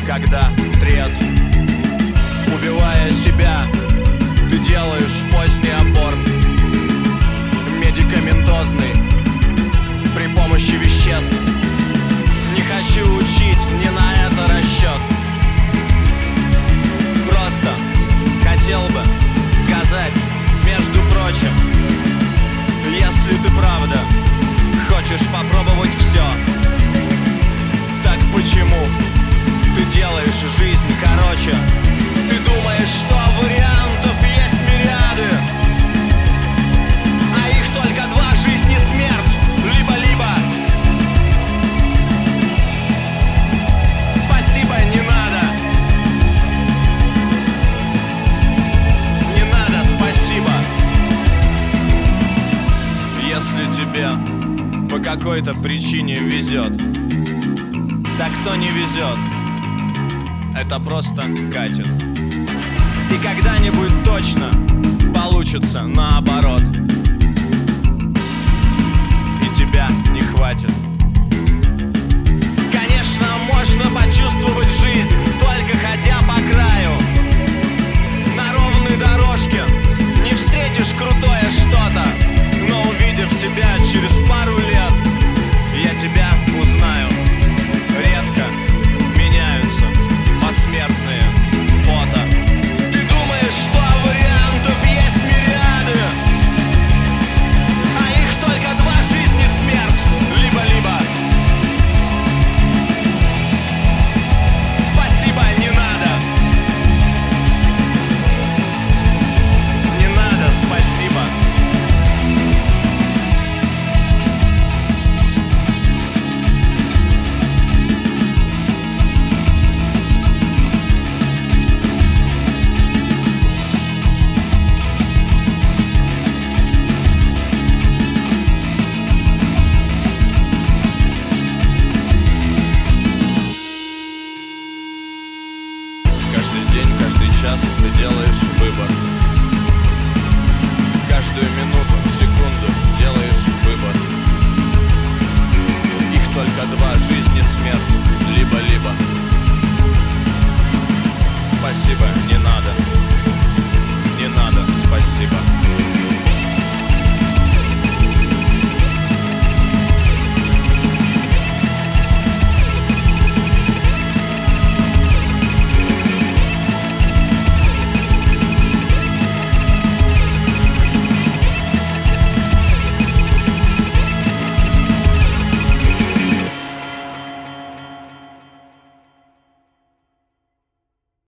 когда трезв. Убивая себя, ты делаешь поздний аборт, медикаментозный, при помощи веществ. Не хочу учить, не на это расчет. Просто хотел бы сказать, между прочим, если ты правда хочешь попробовать все, так почему ты делаешь жизнь короче? Ты думаешь, что вариантов есть мириады, а их только два: жизнь и смерть. Либо-либо. Спасибо, не надо. Не надо, спасибо. Если тебе по какой-то причине везет, так кто не везет, это просто катит. И когда-нибудь точно получится наоборот, и тебя не хватит. Конечно, можно почувствовать жизнь, только ходя по краю. На ровной дорожке не встретишь крутое что-то, но увидев тебя через пару лет, я тебя узнаю. Редко меняются посмертные фото. Ты думаешь, что вариантов есть мириады, а их только два: жизнь и смерть. Либо-либо. Спасибо, не надо. Не надо, спасибо. Каждый день, каждый час ты делаешь выбор. Каждую минуту, секунду делаешь выбор. Их только два: жизнь и смерть. Либо-либо. Спасибо, не